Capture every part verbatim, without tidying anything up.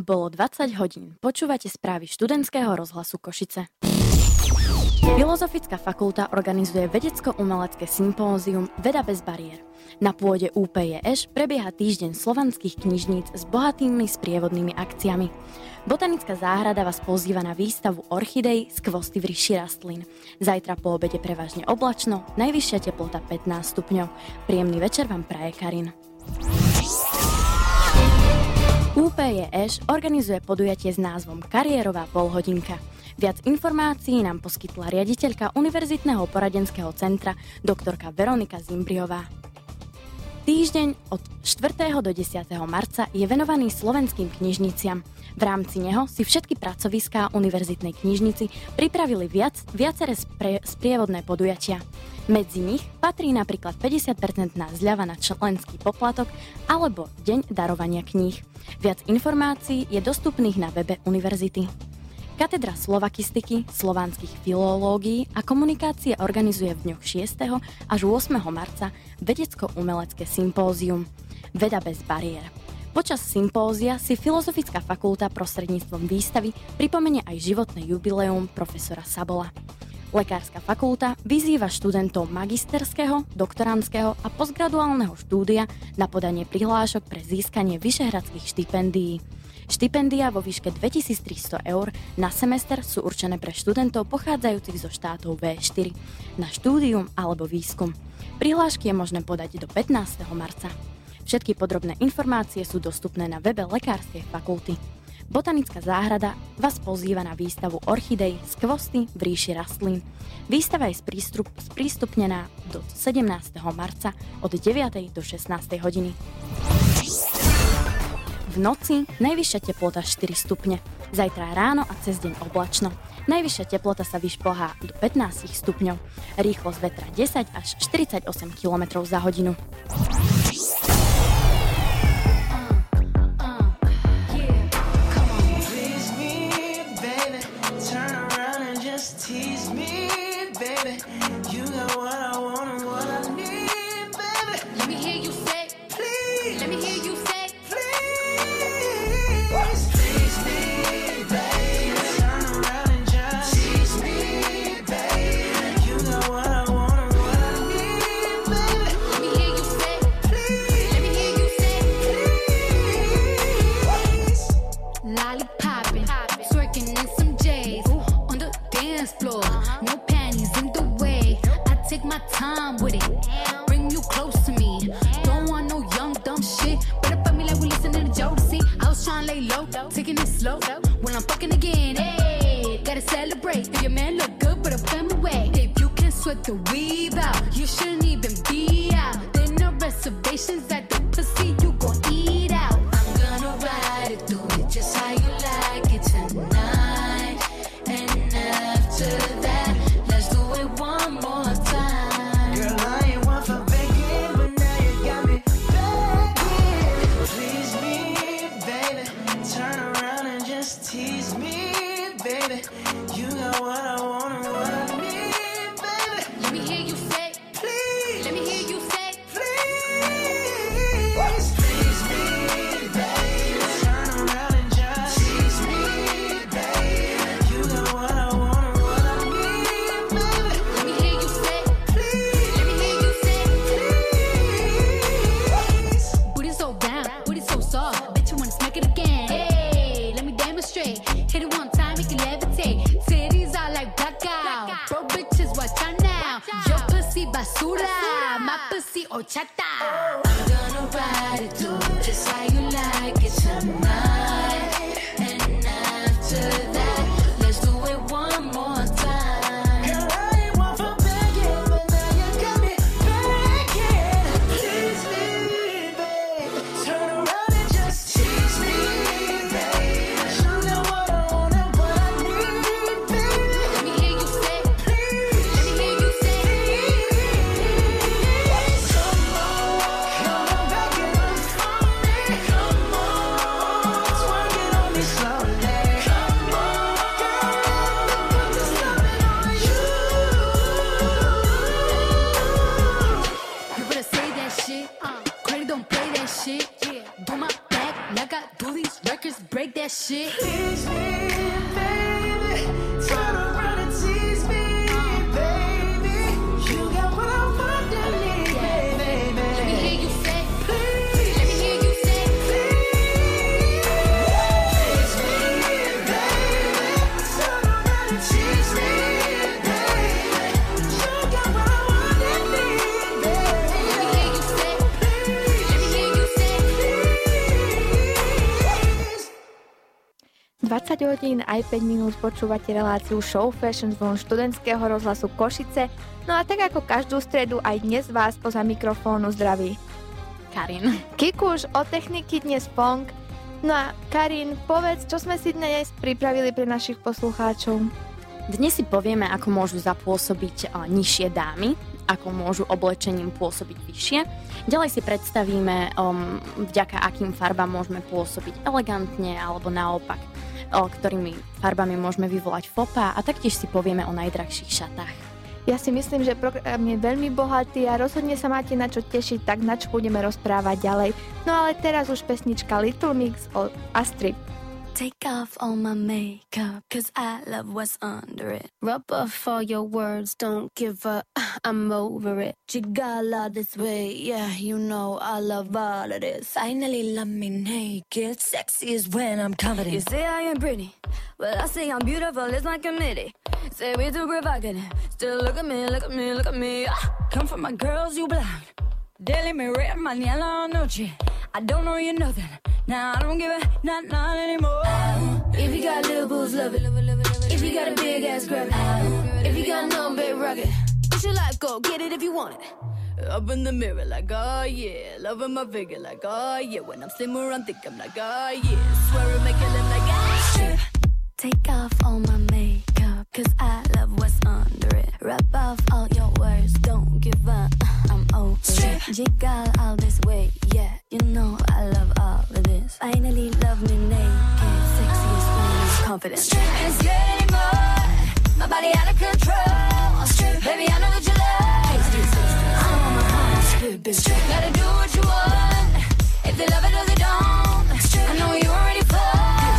Bolo dvadsať hodín. Počúvate správy študentského rozhlasu Košice. Filozofická fakulta organizuje vedecko-umelecké sympózium Veda bez bariér. Na pôde ú pé jé eš prebieha týždeň slovanských knižníc s bohatými sprievodnými akciami. Botanická záhrada vás pozýva na výstavu orchidej skvosty v ríši rastlín. Zajtra po obede prevažne oblačno, najvyššia teplota pätnásť stupňov. Príjemný večer vám praje Karin. ú pé jé eš organizuje podujatie s názvom Kariérová polhodinka. Viac informácií nám poskytla riaditeľka Univerzitného poradenského centra doktorka Veronika Zimbriová. Týždeň od štvrtého do desiateho marca je venovaný slovenským knižniciam. V rámci neho si všetky pracoviská univerzitnej knižnici pripravili viac, viaceré spre, sprievodné podujatia. Medzi nich patrí napríklad päťdesiat percent zľava na členský poplatok alebo Deň darovania kníh. Viac informácií je dostupných na webe univerzity. Katedra slovakistiky, slovanských filológií a komunikácie organizuje v dňoch šiesteho až ôsmeho marca vedecko-umelecké sympózium Veda bez bariér. Počas sympózia si Filozofická fakulta prostredníctvom výstavy pripomenie aj životné jubileum profesora Sabola. Lekárska fakulta vyzýva študentov magisterského, doktorandského a postgraduálneho štúdia na podanie prihlášok pre získanie vyšehradských štipendií. Štipendia vo výške dvetisíctristo eur na semester sú určené pre študentov pochádzajúcich zo štátov vé štyri na štúdium alebo výskum. Prihlášky je možné podať do pätnásteho marca. Všetky podrobné informácie sú dostupné na webe Lekárskej fakulty. Botanická záhrada vás pozýva na výstavu orchidej skvosty v ríši rastlín. Výstava je sprístup, sprístupnená do sedemnásteho marca od deviatej do šestnástej hodiny. V noci najvyššia teplota štyri stupne. Zajtra ráno a cez deň oblačno. Najvyššia teplota sa vyšplhá do pätnásť stupňov. Rýchlosť vetra desať až štyridsaťosem kilometrov za hodinu. Tease me, baby. You got what I want and what I need, baby. Let me hear you say, please. Let me hear you say, please. Tease me, baby. Turn around and just tease me, baby. You got what I want and what I need, baby. Let me hear you say, please. Let me hear you say, please. Lollipopping, twerking in some J's. Dance floor, no panties in the way. I take my time with it, bring you close to me. Don't want no young dumb shit. Better fuck me like we listening to Jodeci. I was trying to lay low, taking it slow. When I'm fucking again, hey, gotta celebrate. If your man look good, but I'm coming away. If you can sweat the weave out, you shouldn't even be out. There no reservations at the pussy, you gon' eat out. I'm gonna ride it, do it just how you like it tonight. After that, let's do it one more time. Girl, I ain't one for begging, but now you got me begging. Please me, baby. Turn around and just tease me, baby. You got what I want and what I need, baby. Let me hear you say, please. Let me hear you say, please. Please me, baby. Turn around and just tease me, baby. You got what I want. Hit it one time, make it levitate. Titties are like blackout. Bro, bitches, watch out now. Your pussy basura, my pussy horchata. I'm gonna ride it through just how you like it tonight. And after that, let's do it one more time. Girl, I ain't one for begging, but now you got me begging. Please me, babe. Turn around and just tease me, babe. Come on. shit. Please me, baby. Turn around and tease me, baby. You got what I want and need, baby. Let me hear you say, Please, let me hear you say, please me, baby. Turn around and tease me, baby. You got what I want and need, baby. let me hear you say, let me hear you say. dvadsať hodín aj päť minút počúvate reláciu Show Fashion zvon študentského rozhlasu Košice. No a tak ako každú stredu aj dnes vás poza mikrofónu zdraví Karin. Kikuš, od techniky dnes Pong. No a Karin, povedz, čo sme si dnes pripravili pre našich poslucháčov. Dnes si povieme, ako môžu zapôsobiť a, nižšie dámy, ako môžu oblečením pôsobiť vyššie. Ďalej si predstavíme, um, vďaka akým farbám môžeme pôsobiť elegantne alebo naopak, o, ktorými farbami môžeme vyvolať fopa a taktiež si povieme o najdrahších šatách. Ja si myslím, že program je veľmi bohatý a rozhodne sa máte na čo tešiť, tak na čo budeme rozprávať ďalej. No ale teraz už pesnička Little Mix od Astrid. Take off all my makeup, cause I love what's under it. Rub off all your words, don't give up, I'm over it. Jigala this way, yeah, you know I love all of this. Finally love me naked, sexy is when I'm confident. You say I am pretty, well I say I'm beautiful, it's like a committee. Say we too provocative, still look at me, look at me, look at me. Ah, come from my girls, you blind. Daily me red, mañana noche. I don't know you nothing. Now I don't give a not not anymore. If you got little boobs, love it. If you got a big ass, grab it. If you got no big rugged, push your life, go get it if you want it. Up in the mirror like oh yeah, loving my figure like oh yeah. When I'm slimmer, I'm thick, I'm like oh yeah. Swear it make it look like ah. Strip. Take off all my makeup, cause I love what's under it. Rub off all your words, don't give up, I'm over it. Jiggle all this way, yeah, you know I love all of this. Finally love me naked, sexy as when I'm confident. It's getting more, my body out of control. Baby, I know what you love. I'm on my heart, gotta do what you want. If they love it or they don't, I know you already fall.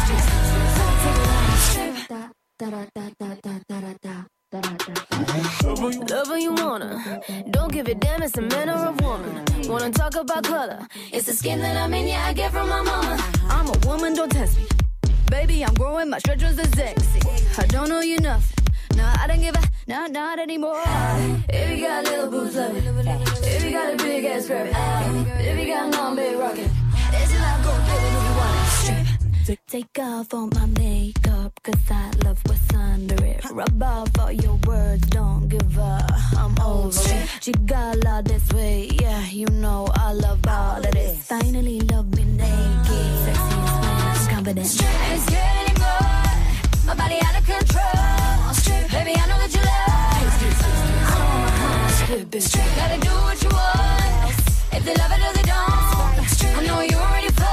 Love when you wanna, don't give a damn, it's a man or a woman. Wanna talk about color, it's the skin that I'm in, yeah, I get from my mama. I'm a woman, don't test me. Baby, I'm growing, my stretchers are sexy. I don't know you nothing, nah, I don't give a, nah, not anymore. If you got little boobs, love it. If you got a big ass, grab it. If you got long, big rocket, there's a lot, go get it if you want it. Strip. Take off all my makeup, cause I love what's under it. Rub off all your words, don't give up, I'm over it. Jigala this way, yeah, you know I love all of this. Finally love me naked, sexy as when I'm confident. It's getting more, my body out of control. Baby, I know that you love. I'm on my heart, gotta do what you want. If they love it or they don't, I know you already fall.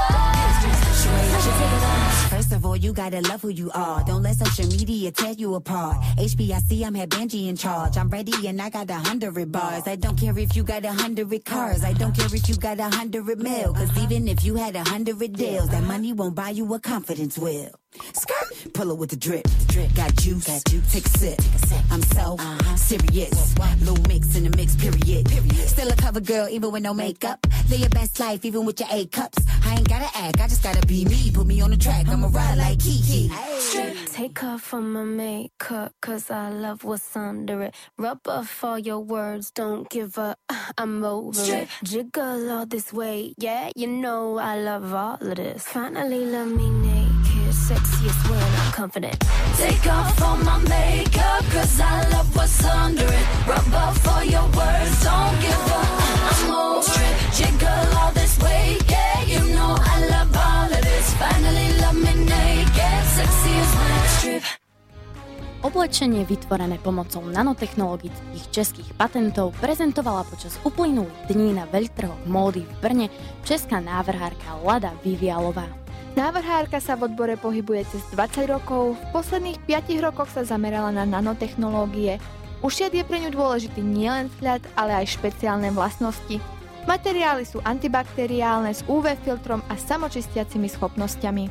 First of all, you gotta love who you are. Don't let social media tear you apart. H B I C, I'm had Benji in charge. I'm ready and I got a hundred bars. I don't care if you got a hundred cars. I don't care if you got a hundred mil. Cause even if you had a hundred deals, that money won't buy you a confidence wheel. Skirt, pull it with the drip. drip. Got juice, got juice. Take a sip. Take a sip. I'm so uh-huh. serious. What, what? Little mix in the mix, period. period. Still a cover girl, even with no makeup. Live your best life, even with your A cups. I ain't gotta act, I just gotta be me. Put me on the track, I'ma ride like Kiki. Hey. Take off all my makeup, cause I love what's under it. Rub off all your words, don't give up, I'm over it. Jiggle all this way, yeah, you know I love all of this. Finally love me naked, sexiest when I'm confident. Take off all my makeup, cause I love what's under it. Rub off all your words, don't give up, I'm over it. Jiggle all this way, yeah, you know I love all of this. Finally love me naked, sexiest when I strip. Oblečenie vytvorené pomocou nanotechnologických českých patentov prezentovala počas uplynulých dní na veľtrhoch módy v Brne česká návrhárka Lada Vivialová. Návrhárka sa v odbore pohybuje cez dvadsať rokov, v posledných piatich rokoch sa zamerala na nanotechnológie. Ušiat je pre ňu dôležitý nielen vzhľad, ale aj špeciálne vlastnosti. Materiály sú antibakteriálne s ú vé filtrom a samočistiacimi schopnosťami.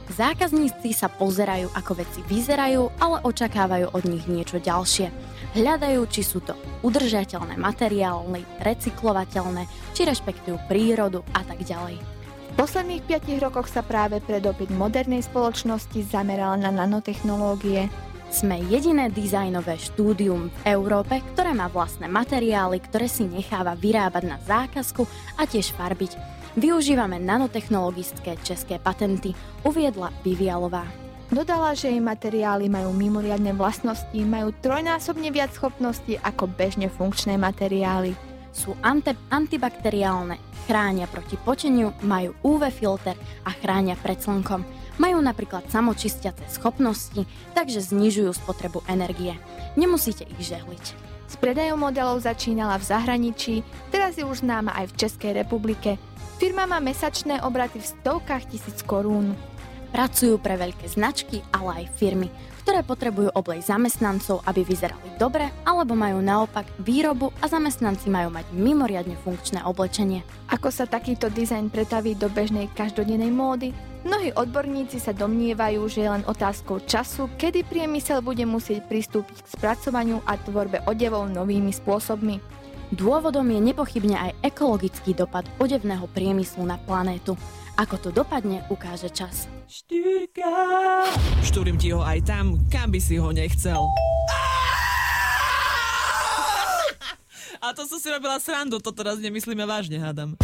Zákazníci sa pozerajú, ako veci vyzerajú, ale očakávajú od nich niečo ďalšie. Hľadajú, či sú to udržateľné materiály, recyklovateľné, či rešpektujú prírodu a tak ďalej. V posledných piatich rokoch sa práve pre dopyt modernej spoločnosti zamerala na nanotechnológie. Sme jediné dizajnové štúdium v Európe, ktoré má vlastné materiály, ktoré si necháva vyrábať na zákazku a tiež farbiť. Využívame nanotechnologické české patenty, uviedla Vivialová. Dodala, že jej materiály majú mimoriadne vlastnosti, majú trojnásobne viac schopností ako bežne funkčné materiály. Sú ante- antibakteriálne, chránia proti poteniu, majú ú vé filter a chránia pred slnkom. Majú napríklad samočistiace schopnosti, takže znižujú spotrebu energie. Nemusíte ich žehliť. S predajom modelov začínala v zahraničí, teraz je už známa aj v Českej republike. Firma má mesačné obraty v stovkách tisíc korún. Pracujú pre veľké značky, ale aj firmy, ktoré potrebujú oblej zamestnancov, aby vyzerali dobre, alebo majú naopak výrobu a zamestnanci majú mať mimoriadne funkčné oblečenie. Ako sa takýto dizajn pretaví do bežnej každodennej módy? Mnohí odborníci sa domnievajú, že je len otázkou času, kedy priemysel bude musieť pristúpiť k spracovaniu a tvorbe odevov novými spôsobmi. Dôvodom je nepochybne aj ekologický dopad odevného priemyslu na planétu. Ako to dopadne, ukáže čas. Štyrka! Štúrim ti ho aj tam, kam by si ho nechcel. A to som si robila srandu, to teraz nemyslíme vážne, hádam.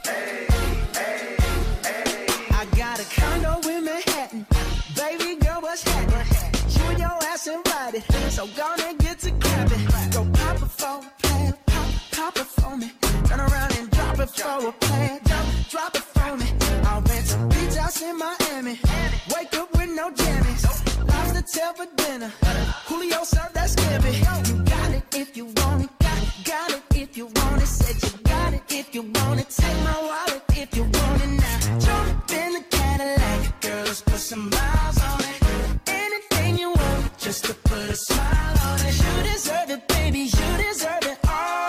I got a condo in Manhattan. Baby girl, what's happening? You and your ass invited, so gonna get to clapping. Go pop it for a plan, pop, pop it for me. Turn around and drop it for a plan, drop, drop it for me. I'll rent a beach house in Miami. Wake up with no jammies. Lobster tail for dinner. Julio served that scampi. You got it if you want it. Got it, got it if you want it. Said you got it if you want it. Take my wallet if you want it now. Jump in the Cadillac. Girl, let's put some miles on it. Anything you want, just to put a smile on it. You deserve it, baby. You deserve it all.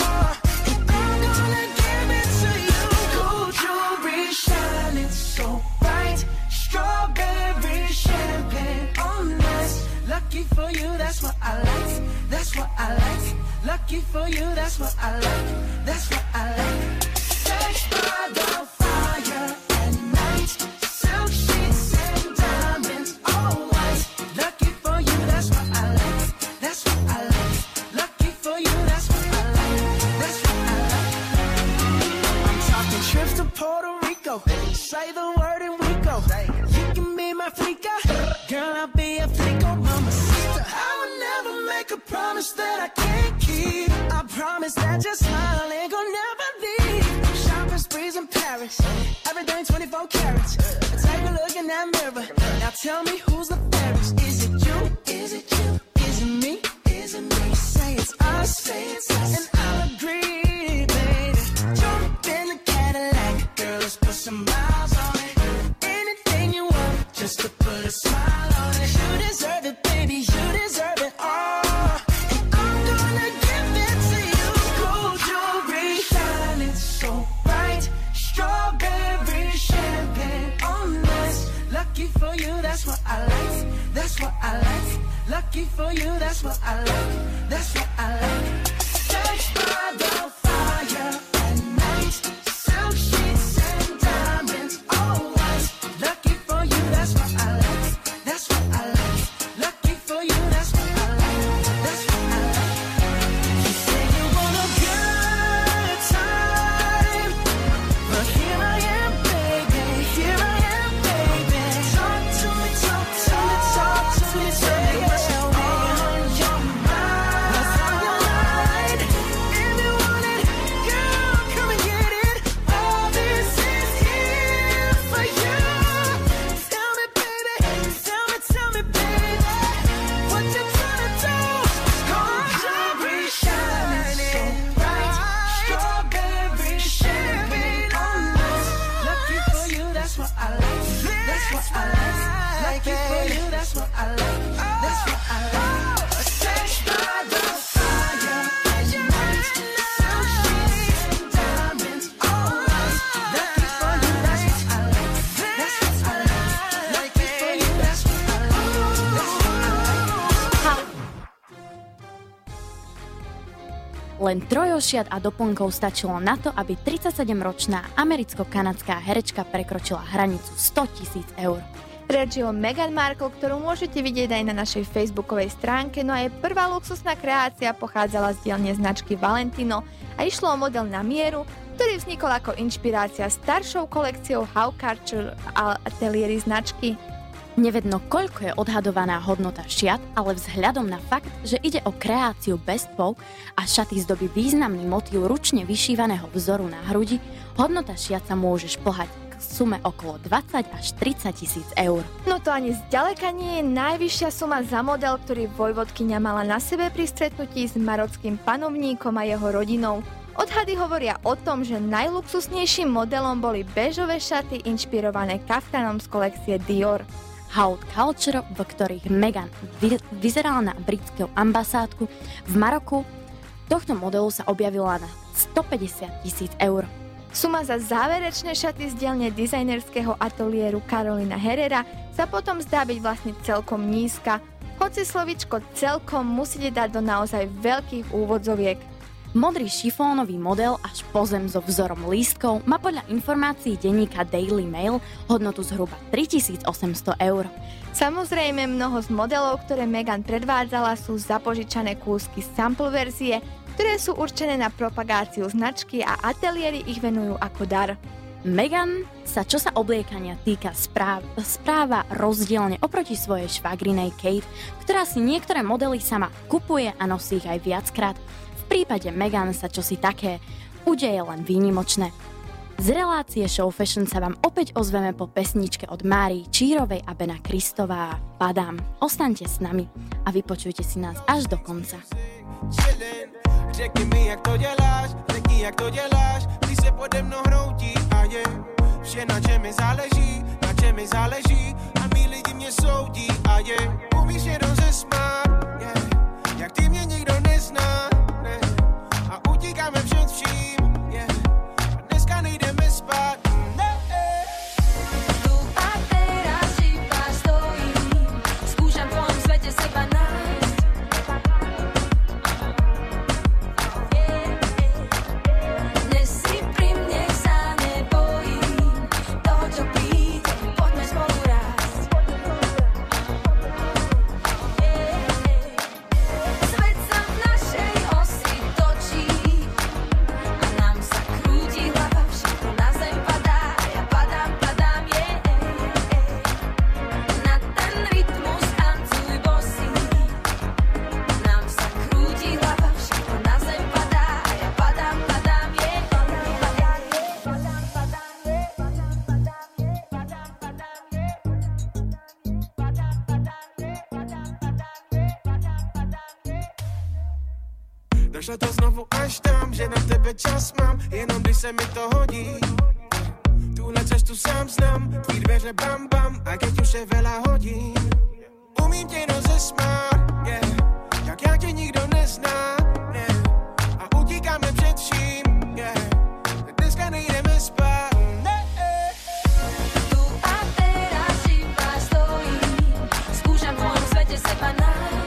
So bright, strawberry champagne on us. Lucky for you, that's what I like. That's what I like. Lucky for you, that's what I like. That's what I like. Sex by the fire at night. Silk sheets and diamonds, all white. Lucky for you, that's what I like. That's what I like. Lucky for you, that's what I like. That's what I like. I'm talking trips to Puerto Rico. Say the word and we go. You can be my flica. Girl, I'll be a flico, mamacita. I would never make a promise that I can't keep. I promise that your smile ain't gonna never leave. Shopping sprees in Paris. Everything twenty-four carats. Take a look in that mirror. Now tell me who's the fairest. Is it you? Is it you? Is it me? Is it me? Say it's us. Say it's us. And I'll agree, baby. Jump in the Cadillac. Girl, let's put some miles on it. Anything you want, just to put a smile on it. You deserve it, baby. You deserve it all. And I'm gonna give it to you. Gold jewelry shining so bright. Strawberry champagne on us. Lucky for you, that's what I like. That's what I like. Lucky for you, that's what I like. That's what I like. Sex by the fire at night. Silk sheets and diamonds, all white. Lucky for you, that's what I like. That's what I like. Lucky for you, that's what I like. That's what I like. You say you want a good time, but here I am, baby. Here I am, baby. Talk to me, talk to me, talk to me, say what's on your mind. What's on your mind? Len trojošiat a doplnkov stačilo na to, aby tridsaťsedemročná americko-kanadská herečka prekročila hranicu sto tisíc eur. Reč je o Meghan Markle, ktorú môžete vidieť aj na našej facebookovej stránke, no aj prvá luxusná kreácia pochádzala z dielne značky Valentino a išlo o model na mieru, ktorý vznikol ako inšpirácia staršou kolekciou How Culture a ateliéry značky. Nevedno, koľko je odhadovaná hodnota šiat, ale vzhľadom na fakt, že ide o kreáciu bestvou a šaty zdobí významný motív ručne vyšívaného vzoru na hrudi, hodnota šiat sa môže šplhať k sume okolo dvadsať až tridsať tisíc eur. No to ani zďaleka nie je najvyššia suma za model, ktorý vojvodkyňa mala na sebe pri stretnutí s marockým panovníkom a jeho rodinou. Odhady hovoria o tom, že najluxusnejším modelom boli béžové šaty inšpirované kaftanom z kolekcie Dior. Haute Culture, v ktorých Meghan vy- vyzerala na britskú ambasádku v Maroku, tohto modelu sa objavila na stopäťdesiat tisíc eur. Suma za záverečné šaty z dielne dizajnerského ateliéru Carolina Herrera sa potom zdá byť vlastne celkom nízka, hoci slovičko celkom musíte dať do naozaj veľkých úvodzoviek. Modrý šifónový model až po zem so vzorom lístkov má podľa informácií denníka Daily Mail hodnotu zhruba tritisícosemsto eur. Samozrejme, mnoho z modelov, ktoré Meghan predvádzala, sú zapožičané kúsky sample verzie, ktoré sú určené na propagáciu značky a ateliéry ich venujú ako dar. Meghan sa, čo sa obliekania týka, správ, správa rozdielne oproti svojej švagrinej Kate, ktorá si niektoré modely sama kupuje a nosí ich aj viackrát. V prípade Meghan sa čosi také udeje len výnimočné. Z relácie Show Fashion sa vám opäť ozveme po pesničke od Márii Čírovej a Bena Kristová Padám. Ostaňte s nami a vypočujte si nás až do konca. Řekni mi, jak to děláš, řekni, jak to děláš, když se pode mnou hroutí a je vše, na čem mi záleží, na čem mi záleží a mí lidi mě soudí a je umíš jenom se smát, yeah. Jak ty mě nikdo nezná, ne, a utíkáme před vším, yeah. A dneska nejdeme spát, ne. Tu a teraz iba stojím, skúšam v tvojom svete seba nájsť. Došlo to znovu až tam, že na tebe čas mám, jenom když se mi to hodí. Tuhle cestu sám znám, tvý dveře bam bam, a keď už je veľa hodín. Umím tě jenom zesmát, yeah. Jak já tě nikdo nezná, yeah. A utíkáme před vším, yeah. Dneska nejdeme spát, ne. Tu a teraz iba stojím, skúšam v tvojom svete seba nájsť.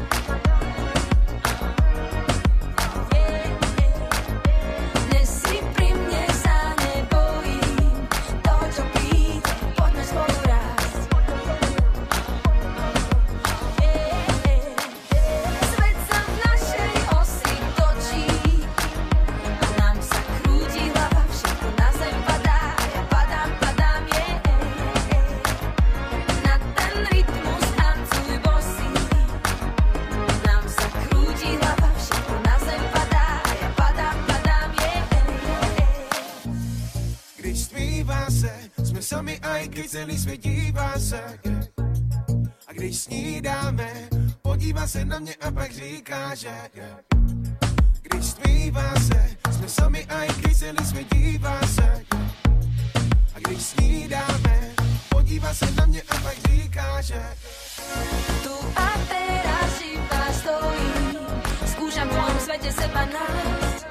Sami aj keď celý svět dívá se, yeah. A když snídáme, podívá se na mě a pak říká, že yeah. Když stmívá se, jsme sami aj keď celý svět dívá se, yeah. A když snídáme, podívá se na mě a pak říká, že Tu a teraz iba stojím, skúšam v tvojom svete seba nájsť.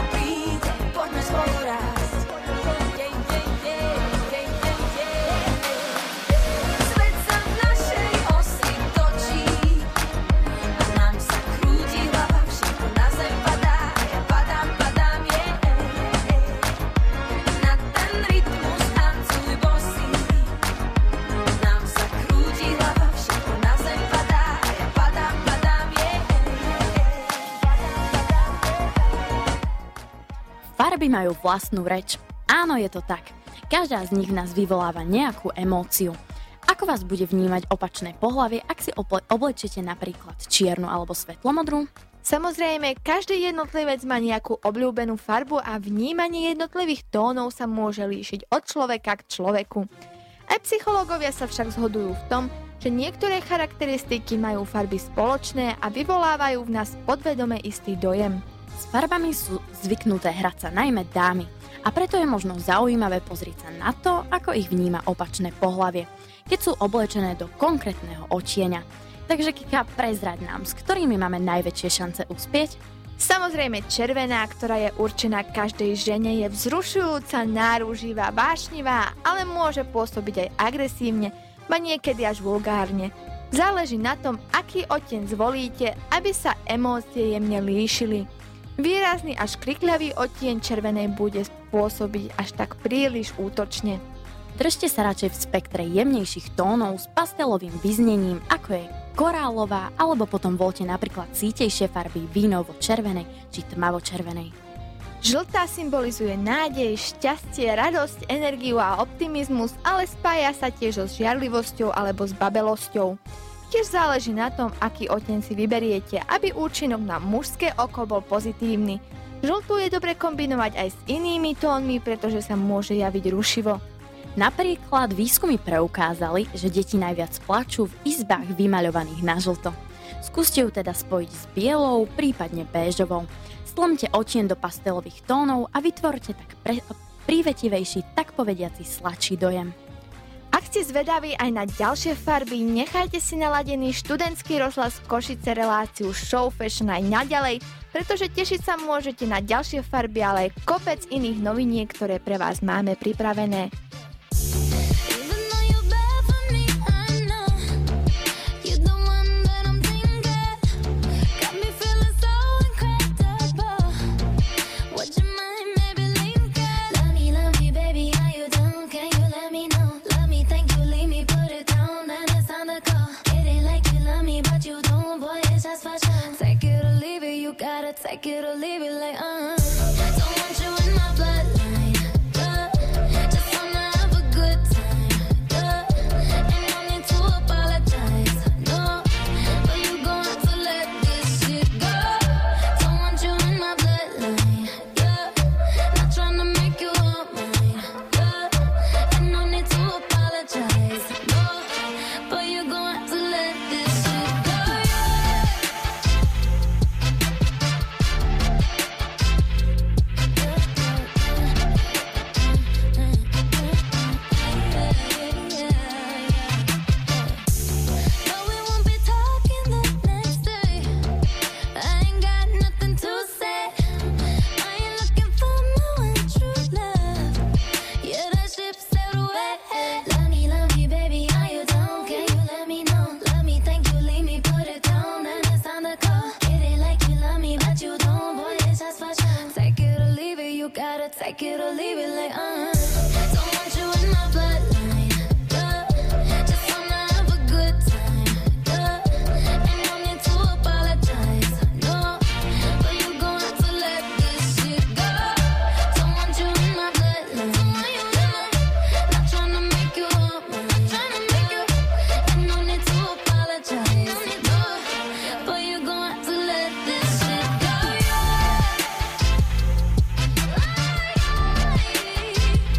Svet Farby majú vlastnú reč. Áno, je to tak. Každá z nich v nás vyvoláva nejakú emóciu. Ako vás bude vnímať opačné pohlavie, ak si oble- oblečete napríklad čiernu alebo svetlomodrú? Samozrejme, každý jednotlivec má nejakú obľúbenú farbu a vnímanie jednotlivých tónov sa môže líšiť od človeka k človeku. Aj psychológovia sa však zhodujú v tom, že niektoré charakteristiky majú farby spoločné a vyvolávajú v nás podvedome istý dojem. S farbami sú zvyknuté hrať sa najmä dámy a preto je možno zaujímavé pozrieť sa na to, ako ich vníma opačné pohlavie, keď sú oblečené do konkrétneho odtieňa. Takže Kika, prezrať nám, s ktorými máme najväčšie šance uspieť? Samozrejme červená, ktorá je určená každej žene, je vzrušujúca, náruživá, vášnivá, ale môže pôsobiť aj agresívne, ba niekedy až vulgárne. Záleží na tom, aký odtieň zvolíte, aby sa emócie jemne líšili. Výrazný až krikľavý odtieň červenej bude pôsobiť až tak príliš útočne. Držte sa radšej v spektre jemnejších tónov s pastelovým vyznením, ako je korálová, alebo potom voľte napríklad sítejšie farby vínovo-červenej či tmavo-červenej. Žltá symbolizuje nádej, šťastie, radosť, energiu a optimizmus, ale spája sa tiež so žiarlivosťou alebo s babelosťou. Tiež záleží na tom, aký odtieň si vyberiete, aby účinok na mužské oko bol pozitívny. Žltú je dobre kombinovať aj s inými tónmi, pretože sa môže javiť rušivo. Napríklad výskumy preukázali, že deti najviac plačú v izbách vymaľovaných na žlto. Skúste ju teda spojiť s bielou, prípadne béžovou. Stlmte odtieň do pastelových tónov a vytvorte tak pre, prívetivejší, tak povediaci sladší dojem. Ak ste zvedaví aj na ďalšie farby, nechajte si naladený študentský rozhlas Košice reláciu Show Fashion aj naďalej, pretože tešiť sa môžete na ďalšie farby, ale aj kopec iných noviniek, ktoré pre vás máme pripravené. Take it or leave it like, uh don't want you in my bloodline, yeah. Just wanna have a good time, yeah. And no need to apologize, no. But you gon' have to let this shit go. Don't want you in my bloodline, yeah. Not tryna make you all mine, yeah. And no need to apologize, no. But you gon' have to let this shit go, yeah. Take it or leave it like, uh don't want you in my bloodline, yeah. Just wanna have a good time, yeah. And no need to apologize, no. But you gon' have to let this shit go. Don't want you in my bloodline, yeah. Not tryna make you all mine, tryna make you. And no need to apologize, no. But you gon' have to let this shit go, yeah.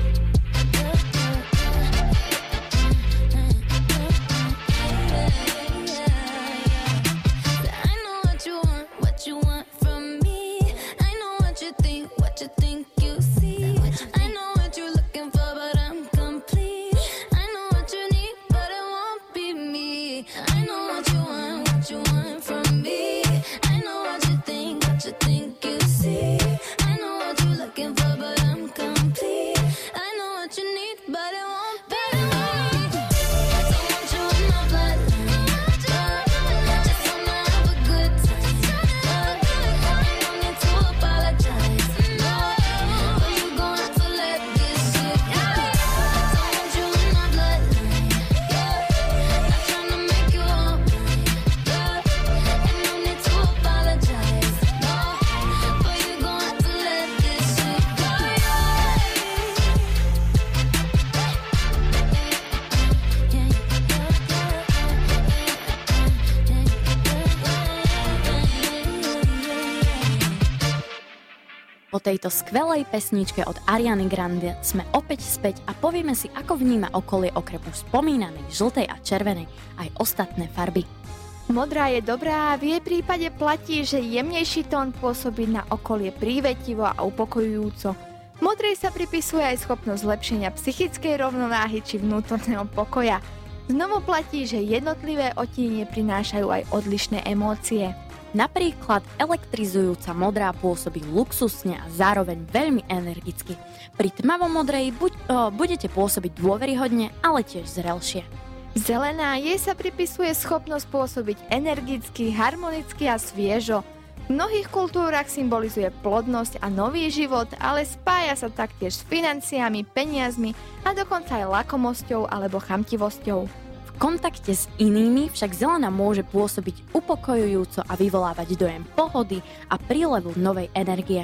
Po tejto skvelej pesničke od Ariany Grande sme opäť späť a povieme si, ako vníma okolie okrem už spomínanej žltej a červenej aj ostatné farby. Modrá je dobrá a v jej prípade platí, že jemnejší tón pôsobí na okolie prívetivo a upokojujúco. Modrej sa pripisuje aj schopnosť zlepšenia psychickej rovnováhy či vnútorného pokoja. Znovu platí, že jednotlivé odtiene prinášajú aj odlišné emócie. Napríklad elektrizujúca modrá pôsobí luxusne a zároveň veľmi energicky. Pri tmavomodrej buď, o, budete pôsobiť dôveryhodne, ale tiež zrelšie. Zelená, jej sa pripisuje schopnosť pôsobiť energicky, harmonicky a sviežo. V mnohých kultúrach symbolizuje plodnosť a nový život, ale spája sa taktiež s financiami, peniazmi a dokonca aj lakomosťou alebo chamtivosťou. V kontakte s inými však zelená môže pôsobiť upokojujúco a vyvolávať dojem pohody a prílevu novej energie.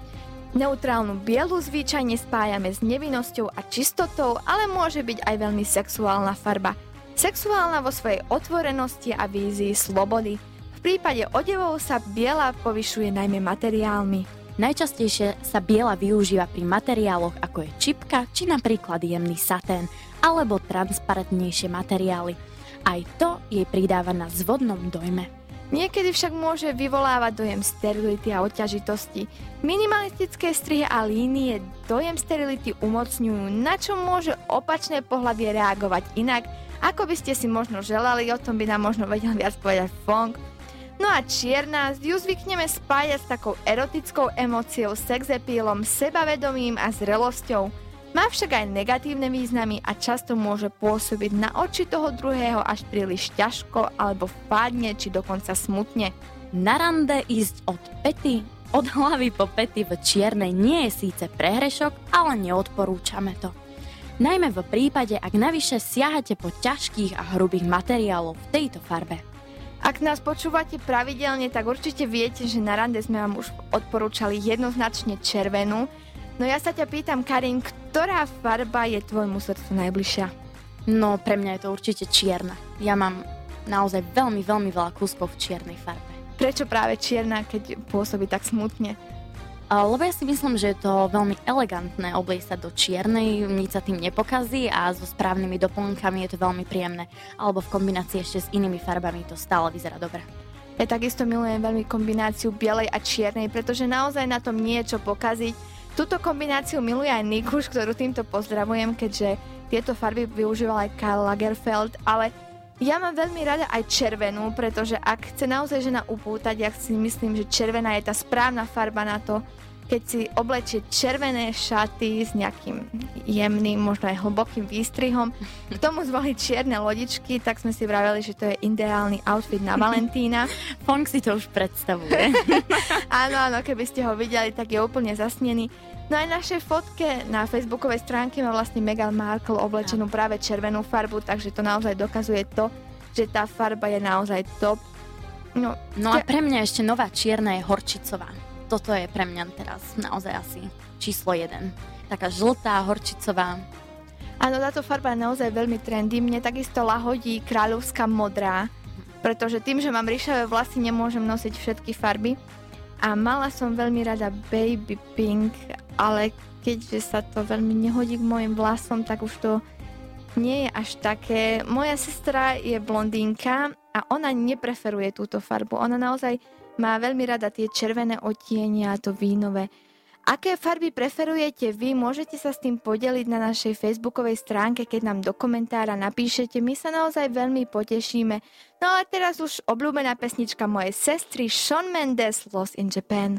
Neutrálnu bielu zvyčajne spájame s nevinnosťou a čistotou, ale môže byť aj veľmi sexuálna farba. Sexuálna vo svojej otvorenosti a vízii slobody. V prípade odevov sa biela povyšuje najmä materiálmi. Najčastejšie sa biela využíva pri materiáloch ako je čipka či napríklad jemný satén alebo transparentnejšie materiály. Aj to jej pridáva na zvodnom dojme. Niekedy však môže vyvolávať dojem sterility a odťažitosti. Minimalistické strihy a línie dojem sterility umocňujú, na čo môže opačné pohlavie reagovať inak, ako by ste si možno želali, o tom by nám možno vedel viac povedať Fong. No a čierna, ju zvykneme spájať s takou erotickou emóciou, sexepílom, sebavedomím a zrelosťou. Má však aj negatívne významy a často môže pôsobiť na oči toho druhého až príliš ťažko alebo vpádne či dokonca smutne. Na rande ísť od pety, od hlavy po pety v čiernej nie je síce prehrešok, ale neodporúčame to. Najmä v prípade, ak navyše siahate po ťažkých a hrubých materiálov v tejto farbe. Ak nás počúvate pravidelne, tak určite viete, že na rande sme vám už odporúčali jednoznačne červenú. No ja sa ťa pýtam, Karin, ktorá farba je tvojmu srdcu najbližšia? No pre mňa je to určite čierna. Ja mám naozaj veľmi, veľmi veľa kúskov v čiernej farbe. Prečo práve čierna, keď pôsobí tak smutne? Lebo ja si myslím, že je to veľmi elegantné obliecť sa do čiernej, nič sa tým nepokazí a so správnymi doplnkami je to veľmi príjemné. Alebo v kombinácii ešte s inými farbami to stále vyzerá dobre. Ja takisto milujem veľmi kombináciu bielej a čiernej, pretože naozaj na tom nie je čo pokaziť. Túto kombináciu miluje aj Nikuš, ktorú týmto pozdravujem, keďže tieto farby využíval aj Karl Lagerfeld, ale ja mám veľmi rada aj červenú, pretože ak chce naozaj žena upútať, ja si myslím, že červená je tá správna farba na to, keď si oblečie červené šaty s nejakým jemným, možno aj hlbokým výstrihom, k tomu zvolí čierne lodičky, tak sme si vraveli, že to je ideálny outfit na Valentína. Fong si to už predstavuje. Áno, áno, keby ste ho videli, tak je úplne zasnený. No aj našej fotke na facebookovej stránke má vlastne Meghan Markle oblečenú práve červenú farbu, takže to naozaj dokazuje to, že tá farba je naozaj top. No, no a pre mňa ešte nová čierna je horčicová. Toto je pre mňa teraz naozaj asi číslo jeden. Taká žltá, horčicová. Áno, táto farba je naozaj veľmi trendy. Mne takisto lahodí kráľovská modrá, pretože tým, že mám ríšavé vlasy, nemôžem nosiť všetky farby. A mala som veľmi rada baby pink, ale keďže sa to veľmi nehodí k mojim vlasom, tak už to nie je až také. Moja sestra je blondínka a ona nepreferuje túto farbu. Ona naozaj má veľmi rada tie červené odtiene a to vínové. Aké farby preferujete vy? Môžete sa s tým podeliť na našej facebookovej stránke, keď nám do komentára napíšete. My sa naozaj veľmi potešíme. No ale teraz už obľúbená pesnička mojej sestry Shawn Mendes, Lost in Japan.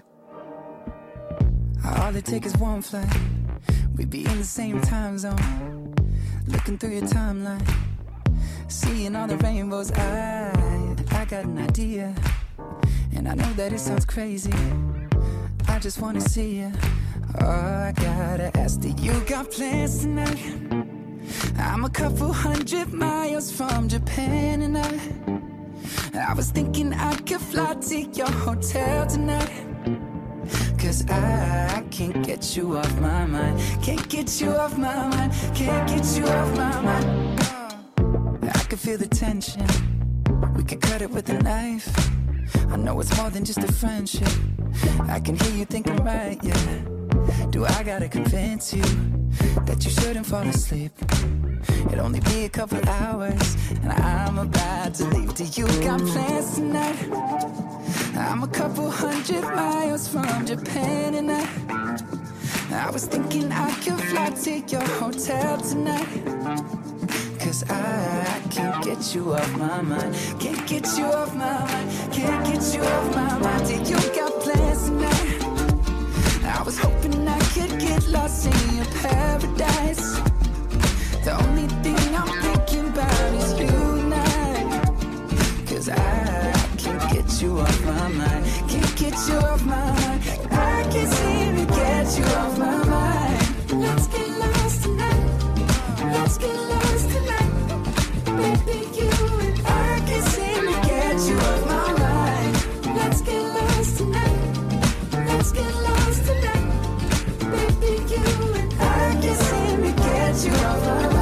All it takes is one flight. We'd be in the same time zone. Looking through your timeline. Seeing all the rainbows. I, I got an idea. And I know that it sounds crazy. I just wanna see you. Oh, I gotta ask, do you got plans tonight? I'm a couple hundred miles from Japan and I I was thinking I could fly to your hotel tonight. Cause I, I can't get you off my mind. Can't get you off my mind. Can't get you off my mind. Oh, I can feel the tension. We could cut it with a knife. I know it's more than just a friendship. I can hear you thinking right, yeah. Do I gotta convince you that you shouldn't fall asleep? It'll only be a couple hours and I'm about to leave. Do you got plans tonight? I'm a couple hundred miles from Japan and I I was thinking I could fly to your hotel tonight. Cause I can't get you off my mind. Can't get you off my mind. Can't get you off my mind. Do you got plans tonight? I was hoping I could get lost in your paradise. The only thing I'm thinking about is you and I. Cause I can't get you off my mind. Can't get you off my mind. I can't seem to get you off my mind. Let's get lost tonight. Let's get lost tonight. Baby, you and I can't seem to get you off my mind. Let's get lost tonight. Let's get lost tonight. Baby, you and I can't seem to get you off my mind.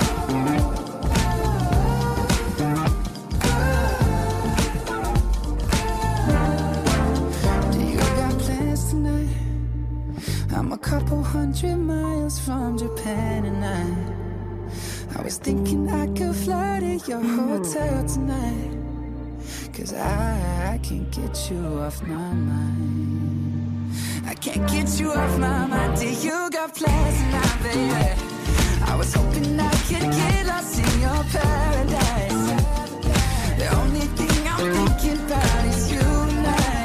I'm a couple hundred miles from Japan and I I was thinking I could fly to your hotel tonight. Cause I, I can't get you off my mind. I can't get you off my mind. Do you got plans tonight, baby? I was hoping I could get lost in your paradise. The only thing I'm thinking about is you and I.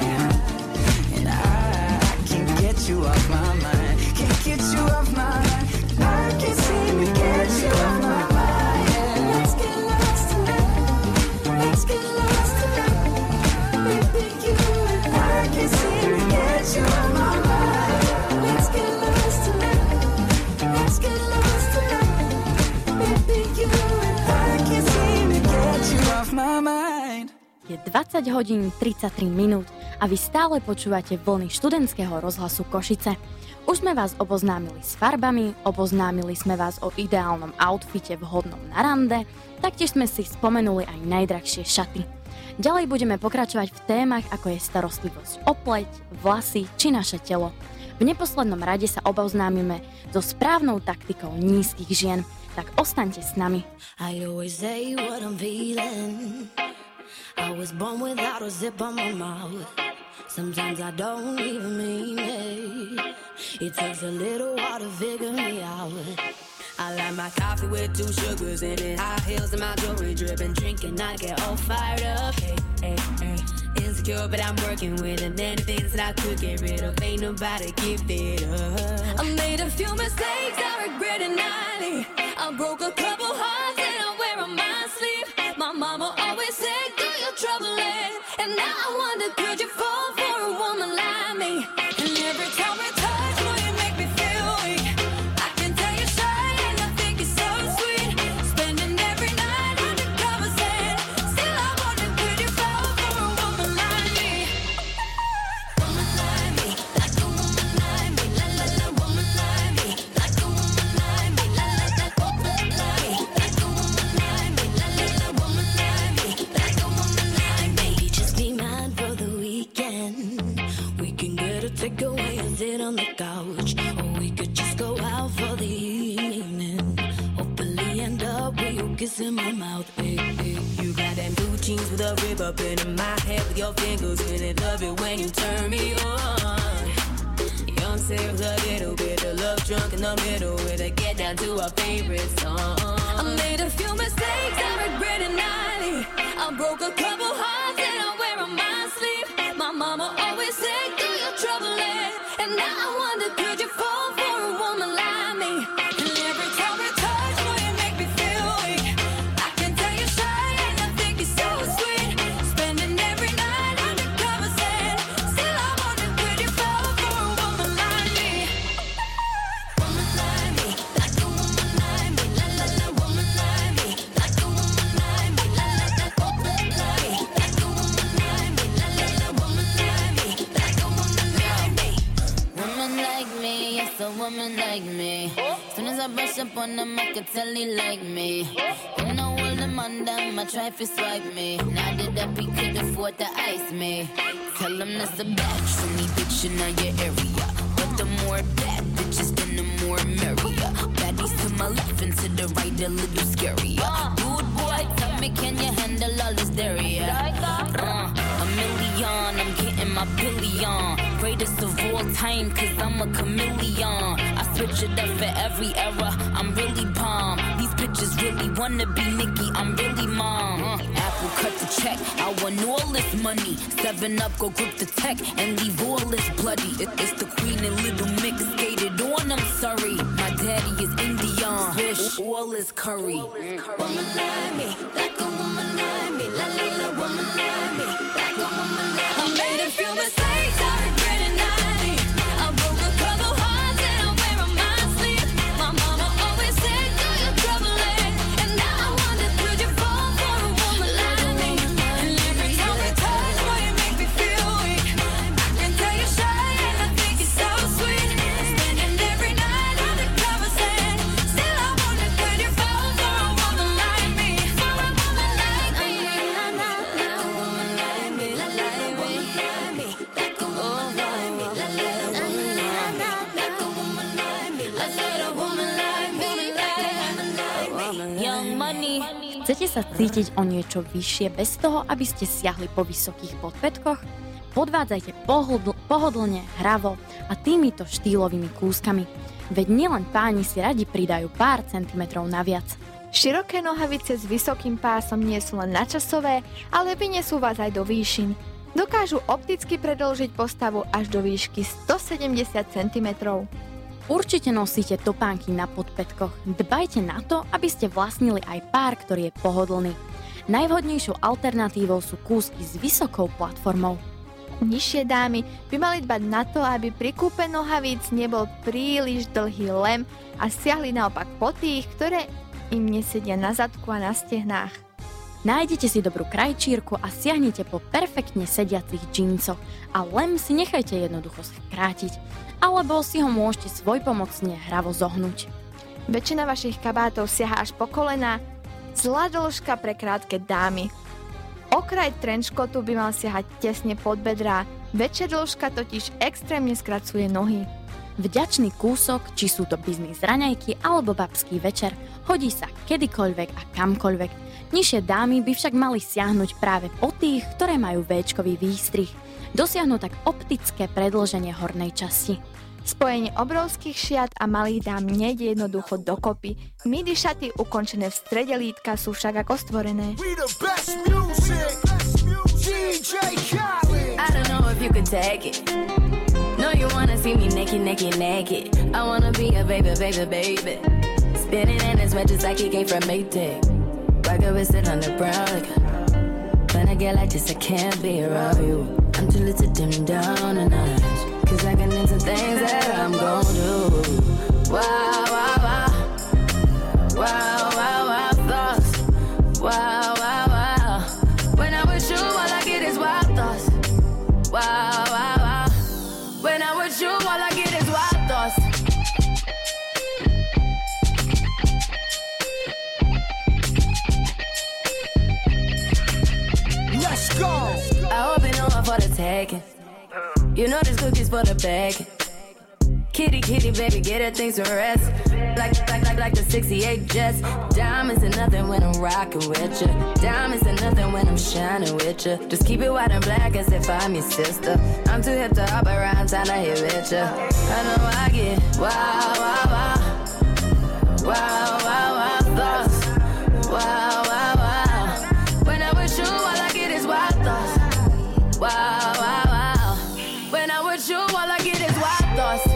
And I, I can't get you off my mind. Can't get you off my mind. I can't seem to get you off my mind. Let's get lost tonight. Let's get lost tonight. Baby, you and I can't seem to get you off my mind. Let's get lost tonight. Let's get lost tonight. Baby, you and I can't seem to get you off my mind. Je dvadsať hodín tridsaťtri minút a vy stále počúvate vlny študentského rozhlasu Košice. Už sme vás oboznámili s farbami, oboznámili sme vás o ideálnom outfite vhodnom na rande, taktiež sme si spomenuli aj najdrahšie šaty. Ďalej budeme pokračovať v témach, ako je starostlivosť o pleť, vlasy či naše telo. V neposlednom rade sa oboznámime so správnou taktikou nízkych žien, tak ostaňte s nami. I always say what I'm feeling. I was born without a zip on my mouth. Sometimes I don't even mean it. It takes a little while to figure me out. I like my coffee with two sugars in it. High heels and my jewelry dripping. Drinking, I get all fired up. Hey, hey, hey. Insecure, but I'm working with it. Many things that I could get rid of. Ain't nobody keep it up. I made a few mistakes, I regret it nightly. I broke a couple hearts and I wear on my sleeve. My mama always said, girl, you're troubling. And now I wonder, could you fall for a woman like me? And every time we touch, boy, you make me feel weak. I can tell you're shy and I think you're so sweet. Spending every night under covers and still I wonder, could you fall for a woman like me? Woman like me, like a woman like me, la la la. Woman like me, like a woman like me, la la la. Woman like me, like a woman like me, la la la. Woman like me, like a woman like me. Maybe just be mine for the weekend. We can get a takeaway and sit on the couch, or we could just go out for the evening. Hopefully end up with you kissing my mouth. Hey, hey. You got them blue jeans with a rib up in my head with your fingers in it. Love it when you turn me on. Young Sarah's a little bit of love drunk in the middle with a get down to our favorite song. I made a few mistakes, I regret it nightly. I broke a couple hearts and I wear on my sleeve. My mama always said, girl, you're troubling. And now I wonder, could you fall for a woman like me? And every time we touch, boy, you make me feel weak. I can tell you're shy and I think you're so sweet. Spending every night under covers and still I wonder, could you fall for a woman like me? Woman like me, like a woman like me, la la la. Woman like me, like a woman like me, la la la. Woman like me, like a woman like me, la la la. Woman like me, like a woman like me. Woman like me, yes, a woman like me. Soon as I brush up on them, I could tell he like me. When I hold them on them, I try to swipe me. Now that up, he could have what the ice made. Tell them that's a batch for me, bitch, in your area. But the more bad bitches, then the more merrier. Baddies to my left and to the right, a little scarier. Dude, boy, tell me, can you handle all this dairy? Uh, a million, I'm getting my billion. Greatest of all time, cause I'm a chameleon. I switch it up for every era, I'm really bomb. These bitches really wanna be Nicki, I'm really mom. Uh, Apple cut the check, I want all this money. Seven up, go grip the tech and leave all this bloody. It, it's the queen and little mix skated on, I'm sorry. My daddy is Indian, fish, all is curry. Woman like me, like a woman like me, la la la, woman like me, like a woman like me. I made a few mistakes, I regret it nightly. I broke a couple hearts and I wear on my sleeve. My mama always said, do your trouble it. And now I wonder, could you fall for a woman like me? And every time we touch, boy, you make me feel weak. I can tell you're shy and I think you're so sweet. Spending every night on the cover stand. Still I wonder, could you fall for a woman like me? For a woman like me. Like a woman like me, like a woman like me, like a woman like me, like a woman like me. I said a woman like me, like a woman like me. Young money. Chcete sa cítiť o niečo vyššie bez toho, aby ste siahli po vysokých podpätkoch? Podvádzajte pohodl- pohodlne, hravo a týmito štýlovými kúskami. Veď nielen páni si radi pridajú pár centimetrov naviac. Široké nohavice s vysokým pásom nie sú len načasové, ale vyniesú vás aj do výšin. Dokážu opticky predĺžiť postavu až do výšky stosedemdesiat centimetrov. Určite nosíte topánky na podpätkoch. Dbajte na to, aby ste vlastnili aj pár, ktorý je pohodlný. Najvhodnejšou alternatívou sú kúsky s vysokou platformou. Nižšie dámy by mali dbať na to, aby pri kúpe nohavíc nebol príliš dlhý lem a siahli naopak po tých, ktoré im nesedia na zadku a na stehnách. Nájdete si dobrú krajčírku a siahnite po perfektne sediacich džíncoch a lem si nechajte jednoducho skrátiť, alebo si ho môžete svojpomocne hravo zohnúť. Väčšina vašich kabátov siaha až po kolená, zlá dĺžka pre krátke dámy. Okraj trenčkotu by mal siahať tesne pod bedrá, väčšia dĺžka totiž extrémne skracuje nohy. Vďačný kúsok, či sú to biznis raňajky alebo babský večer, hodí sa kedykoľvek a kamkoľvek. Nižšie dámy by však mali siahnuť práve po tých, ktoré majú véčkový výstrih. Dosiahnu tak optické predĺženie hornej časti. Spojenie obrovských šiat a malých dám nejde jednoducho dokopy. Midi šaty ukončené v strede lítka sú však ako stvorené. I don't know if you could take it. No, you wanna see me naked, naked, naked. I wanna be a baby, baby, baby. Spinning in his wedges like he came from Maytag. Rock up and sit on the brown like when I get like this, I can't be around you. I'm too little to dim down a notch, cause I can into things that I'm gon' do. Wow, wow, wow. Wow, wow, wow, thoughts. Wow, wow, wow. When I'm with you, all I get is wild thoughts. Wow, wow, wow. When I'm with you, all I get is wild thoughts. Let's go. I hope you know I'm for the taking. You know this cookie's for the bag. Kitty, kitty, baby, get her things to rest. Like, like, like, like the sixty-eight Jets. Diamonds are nothing when I'm rocking with you. Diamonds are nothing when I'm shining with you. Just keep it white and black as if I'm your sister. I'm too hip to hop around, time to hit with you. I know I get wow, wow, wow. Wow, wow, wow, thoughts. Wow, wow, wow. When I'm with you, all I get is wild thoughts. Wow, wow, wow. When I'm with you, all I get is wild thoughts.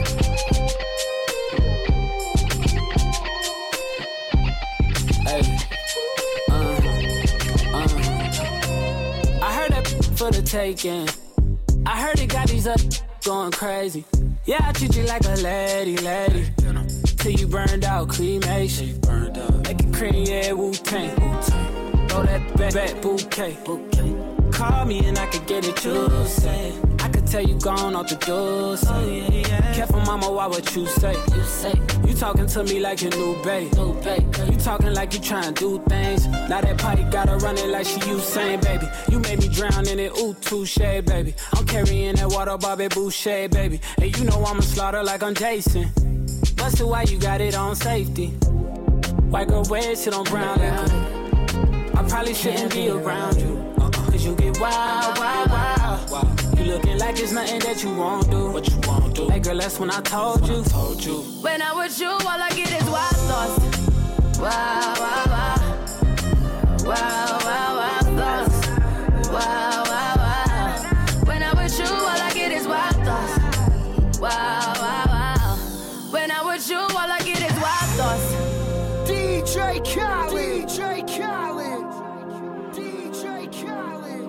Hey, uh, uh. I heard that for the taking. I heard it got these up going crazy. Yeah, I treat you like a lady, lady. Till you burned out, cremation. Make it cream, yeah, Wu-Tang. Throw that back, back bouquet. Call me and I could get it, you say. I could tell you gone off the door. So. Oh, yeah, yeah. Careful, mama, why what you say? You say you talking to me like your new babe. New babe. You talking like you trying to do things. Now that party gotta run it like she Usain, baby. You made me drown in it, ooh, touche, baby. I'm carrying that water, Bobby Boucher, baby. And you know I'ma slaughter like I'm Jason. Busted, why you got it on safety? White girl, red shit on brown liquor. I probably shouldn't be around you. Cause you get wild, wild, wild. You looking like it's nothing that you won't do. What you won't do? Hey girl, that's when I told you. Told you. When I'm with you, all I get is wild thoughts. Wow, wow, wow. Wow, wow, wow thoughts. Wow, wow, wow. When I'm with you, all I get is wild thoughts. Wow, wow, wow. When I'm with you, all I get is wild thoughts. D J Khaled. D J Khaled. D J Khaled.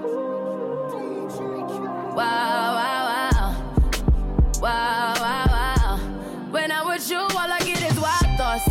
Wow, wow, wow. Wow, wow, wow. When I'm with you, all I get is wild thoughts.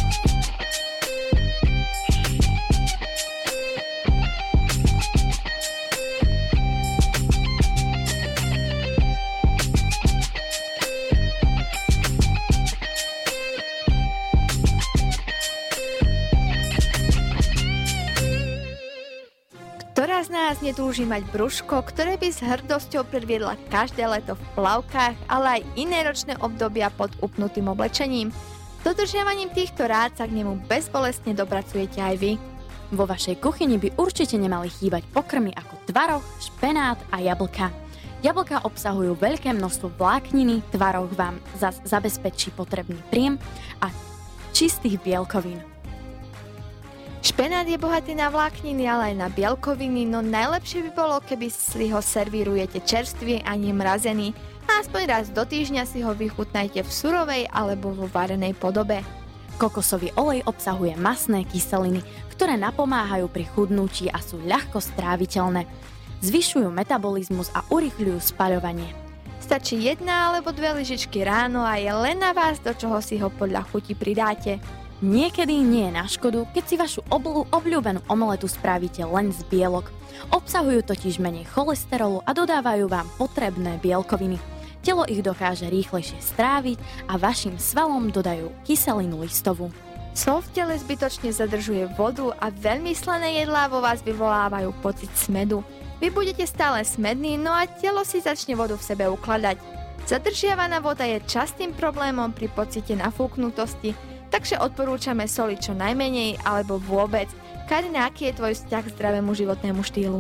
Ktorá z nás netúži mať brúško, ktoré by s hrdosťou predviedla každé leto v plavkách, ale aj iné ročné obdobia pod upnutým oblečením? Dodržiavaním týchto rád sa k nemu bezbolestne dopracujete aj vy. Vo vašej kuchyni by určite nemali chýbať pokrmy ako tvaroh, špenát a jablka. Jablka obsahujú veľké množstvo vlákniny, tvaroh vám zas zabezpečí potrebný príjem a čistých bielkovín. Špenát je bohatý na vlákniny, ale aj na bielkoviny, no najlepšie by bolo, keby si ho servírujete čerstvý a nie mrazený a aspoň raz do týždňa si ho vychutnajte v surovej alebo vo varenej podobe. Kokosový olej obsahuje masné kyseliny, ktoré napomáhajú pri chudnutí a sú ľahko stráviteľné. Zvyšujú metabolizmus a urýchľujú spaľovanie. Stačí jedna alebo dve lyžičky ráno a je len na vás, do čoho si ho podľa chuti pridáte. Niekedy nie je na škodu, keď si vašu obl- obľúbenú omeletu spravíte len z bielok. Obsahujú totiž menej cholesterolu a dodávajú vám potrebné bielkoviny. Telo ich dokáže rýchlejšie stráviť a vašim svalom dodajú kyselinu listovú. Sol v tele zbytočne zadržuje vodu a veľmi slané jedlá vo vás vyvolávajú pocit smedu. Vy budete stále smední, no a telo si začne vodu v sebe ukladať. Zadržiavaná voda je častým problémom pri pocite nafúknutosti, takže odporúčame soliť čo najmenej alebo vôbec. Karina, aký je tvoj vzťah k zdravému životnému štýlu?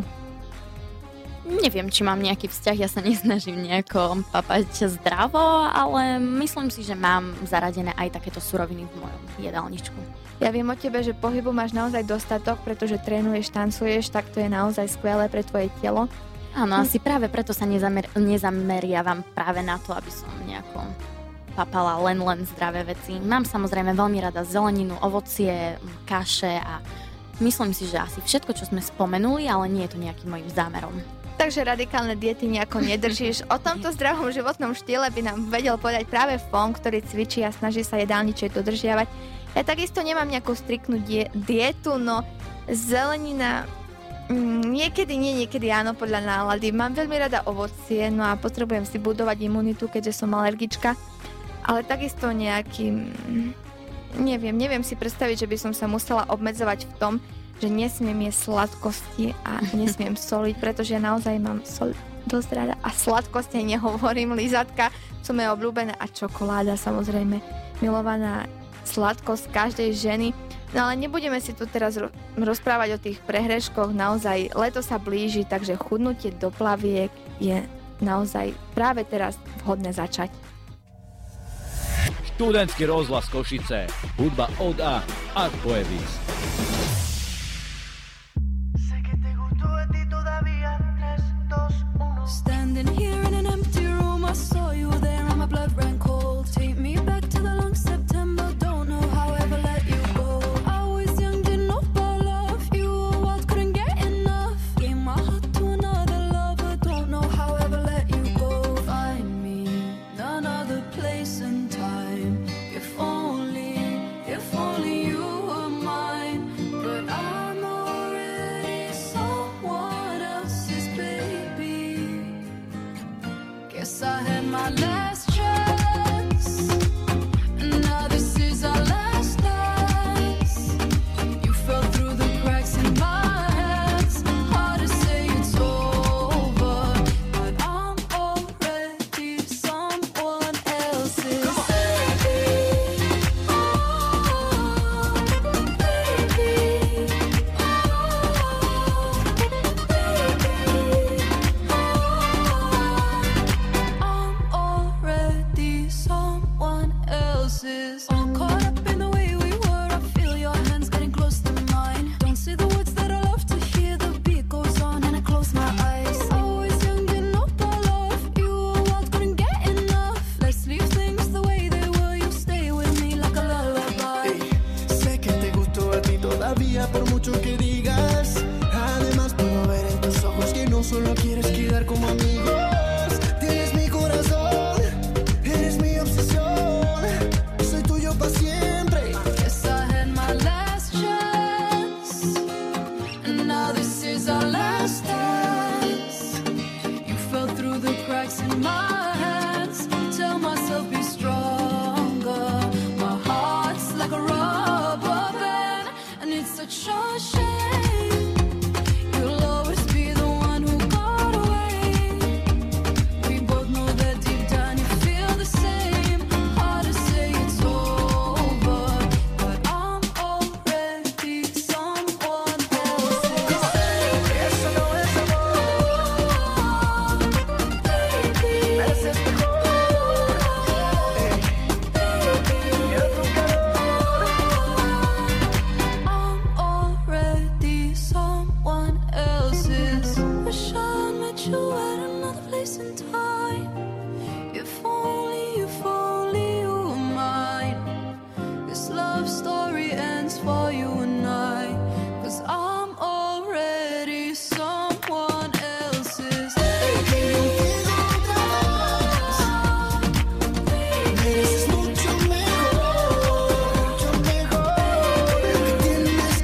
Neviem, či mám nejaký vzťah, ja sa nesnažím nejako papať zdravo, ale myslím si, že mám zaradené aj takéto suroviny v mojom jedálničku. Ja viem o tebe, že pohybu máš naozaj dostatok, pretože trénuješ, tancuješ, tak to je naozaj skvelé pre tvoje telo. Áno, asi práve preto sa nezamer- nezameriavam práve na to, aby som nejako papala len len zdravé veci. Mám samozrejme veľmi rada zeleninu, ovocie, kaše a myslím si, že asi všetko, čo sme spomenuli, ale nie je to nejakým mojím zámerom. Takže radikálne diety nejako nedržíš. O tomto zdravom životnom štýle by nám vedel povedať práve Fong, ktorý cvičí a snaží sa jedálničej dodržiavať. Ja takisto nemám nejakú striktnú die- dietu, no zelenina mm, niekedy nie, niekedy áno, podľa nálady. Mám veľmi rada ovocie, no a potrebujem si budovať imunitu, keďže som alergička. Ale takisto nejaký, neviem, neviem si predstaviť, že by som sa musela obmedzovať v tom, že nesmiem jesť sladkosti a nesmiem soliť, pretože ja naozaj mám sol dosť rada a sladkosti nehovorím, lízatka sú moje obľúbené a čokoláda samozrejme, milovaná sladkosť každej ženy. No ale nebudeme si tu teraz ro- rozprávať o tých prehreškoch, naozaj leto sa blíži, takže chudnutie do plaviek je naozaj práve teraz vhodné začať. Študentský rozhlas Košice. Hudba od A až po Evis. Standing here in an empty room, I saw you there and my blood ran cold. Take me back to the long September, don't know how I ever let you go. I was young, didn't know about love, you were wild, couldn't get enough. Gave my heart to another lover, don't know how I ever let you go. Find me another place and time, if only, if only you were mine. my last chance, and now this is our last dance. You fell through the cracks in my hands. Hard to say it's over, but I'm already someone else's. Baby, oh, baby, I'm already someone else's. All caught up in the way we were. I feel your hands getting close to mine. Don't say the words that I love to hear. The beat goes on and I close my eyes. Always young, didn't know the love. You world couldn't get enough. Let's leave things the way they were. You stay with me like a lullaby. Ey, sé que te gustó a ti todavía por mucho que digas. Además puedo ver en tus ojos que no solo quieres quedar como amigos. Tienes mi corazón, eres mi obsesión. Soy tuyo para siempre. Guess I had my last chance, and now this is our last dance. You fell through the cracks in my hands. Tell myself be stronger. My heart's like a rubber band, and it's such a shame. You'll always be the one who got away. We both know that deep down you feel the same. Hard to say it's over, but I'm already someone else's. Eso no es amor, Baby, mereces mejor. Ey, quiero tu calor. I'm already someone else's. Wish I met you at another place and time. If only, if only you were mine. This love story ends for you and I. Cause I'm already someone else's. Mereces mucho mejor, mucho mejor. Lo que tienes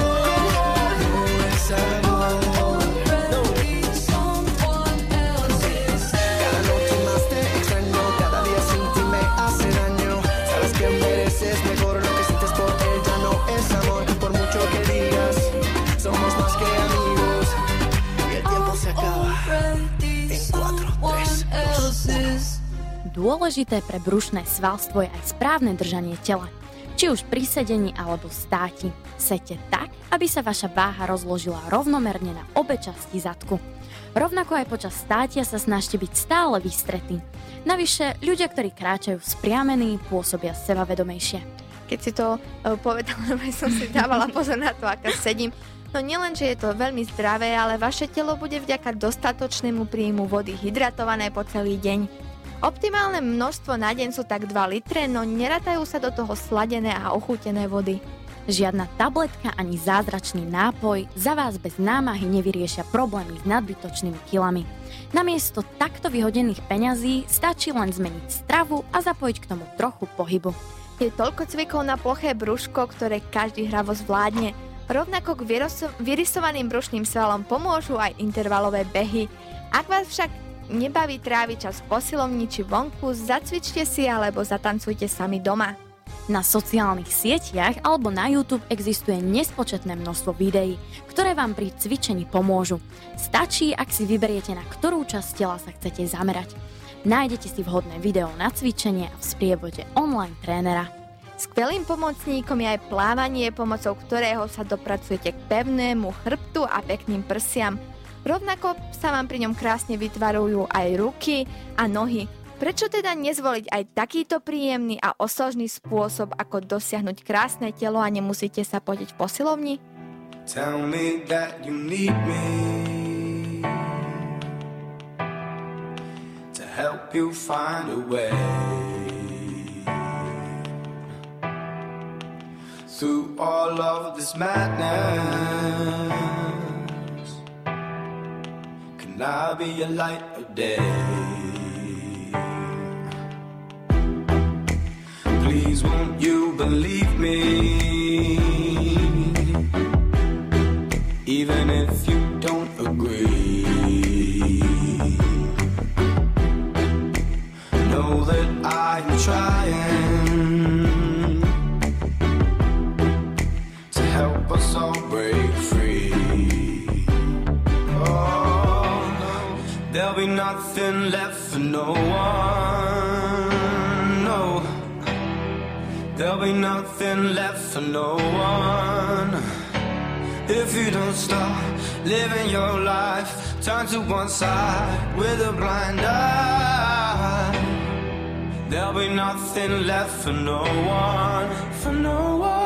color no es amor. Already someone else's. Cada noche más te extraño, cada día sin ti me hace daño. Sabes que mereces mejor, lo que sientes por él ya no es amor. Por mucho que digas, somos más que amigos. Y el tiempo se acaba. Already En cuatro, tres, someone else's. Dôležité pre brušné svalstvo je aj správne držanie tela. Či už pri sedení alebo státi. Sete tak, aby sa vaša váha rozložila rovnomerne na obe časti zadku. Rovnako aj počas státia sa snažte byť stále vystretí. Navyše, ľudia, ktorí kráčajú spriamení, pôsobia sebavedomejšie. Keď si to uh, povedala, lebo som si dávala pozor na to, aká sedím. No nielen, že je to veľmi zdravé, ale vaše telo bude vďaka dostatočnému príjmu vody hydratované po celý deň. Optimálne množstvo na deň sú tak dva litre, no neratajú sa do toho sladené a ochútené vody. Žiadna tabletka ani zázračný nápoj za vás bez námahy nevyriešia problémy s nadbytočnými kilami. Namiesto takto vyhodených peňazí stačí len zmeniť stravu a zapojiť k tomu trochu pohybu. Je toľko cvikov na ploché brúško, ktoré každý hravo zvládne. Rovnako k vyroso- vyrysovaným brušným svalom pomôžu aj intervalové behy. Ak vás však nebaví tráviť čas v posilovni či vonku, zacvičte si alebo zatancujte sami doma. Na sociálnych sieťach alebo na YouTube existuje nespočetné množstvo videí, ktoré vám pri cvičení pomôžu. Stačí, ak si vyberiete, na ktorú časť tela sa chcete zamerať. Nájdete si vhodné video na cvičenie a v sprievode online trénera. Skvelým pomocníkom je aj plávanie, pomocou ktorého sa dopracujete k pevnému chrbtu a pekným prsiam. Rovnako sa vám pri ňom krásne vytvarujú aj ruky a nohy. Prečo teda nezvoliť aj takýto príjemný a osožný spôsob, ako dosiahnuť krásne telo a nemusíte sa potiť v posilovni? Tell me that you need me to help you find a way through all of this madness. Can I be a light of day? Please won't you believe me, even if you don't agree? There'll be nothing left for no one, no. There'll be nothing left for no one. If you don't stop living your life, turn to one side with a blind eye. There'll be nothing left for no one, for no one.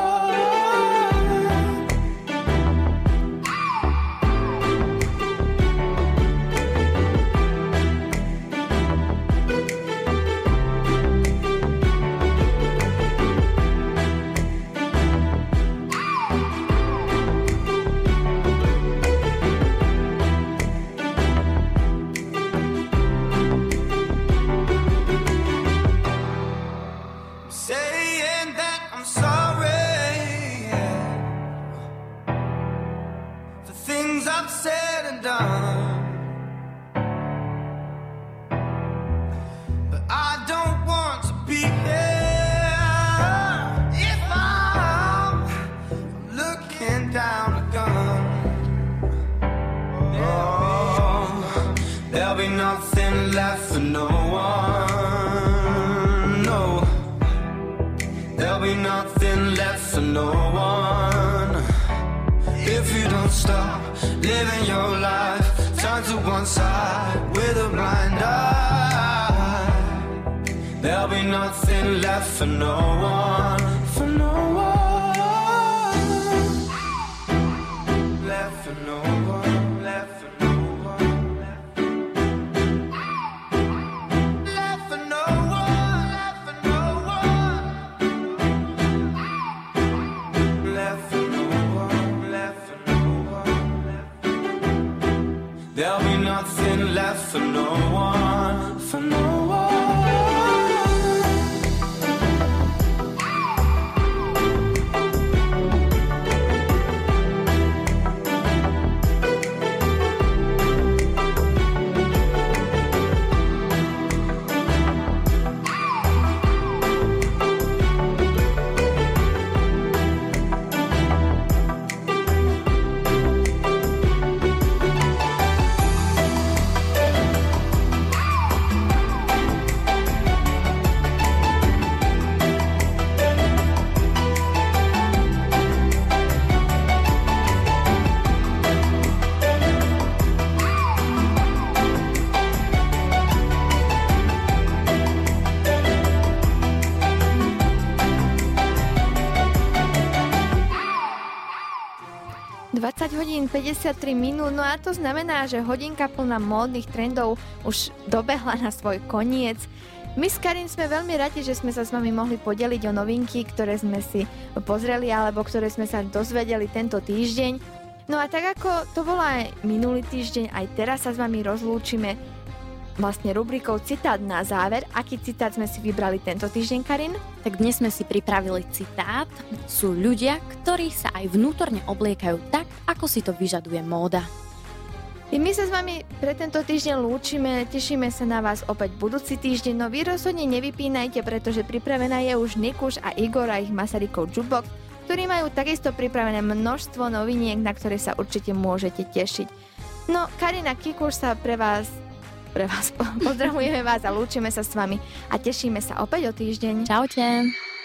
dvadsať hodín päťdesiattri minút, no a to znamená, že hodinka plná módnych trendov už dobehla na svoj koniec. My s Karin sme veľmi radi, že sme sa s vami mohli podeliť o novinky, ktoré sme si pozreli alebo ktoré sme sa dozvedeli tento týždeň. No a tak ako to bolo aj minulý týždeň, aj teraz sa s vami rozlúčime vlastne rubrikou Citát na záver. Aký citát sme si vybrali tento týždeň, Karin? Tak dnes sme si pripravili citát. Sú ľudia, ktorí sa aj vnútorne obliekajú tak, ako si to vyžaduje móda. I my sa s vami pre tento týždeň lúčime, tešíme sa na vás opäť budúci týždeň, no vy rozhodne nevypínajte, pretože pripravená je už Nikuš a Igor a ich Masarykov Jukebox, ktorí majú takisto pripravené množstvo noviniek, na ktoré sa určite môžete tešiť. No, Karina Kikuš sa pre vás pre vás. Pozdravujeme vás a lúčime sa s vami a tešíme sa opäť o týždeň. Čaute.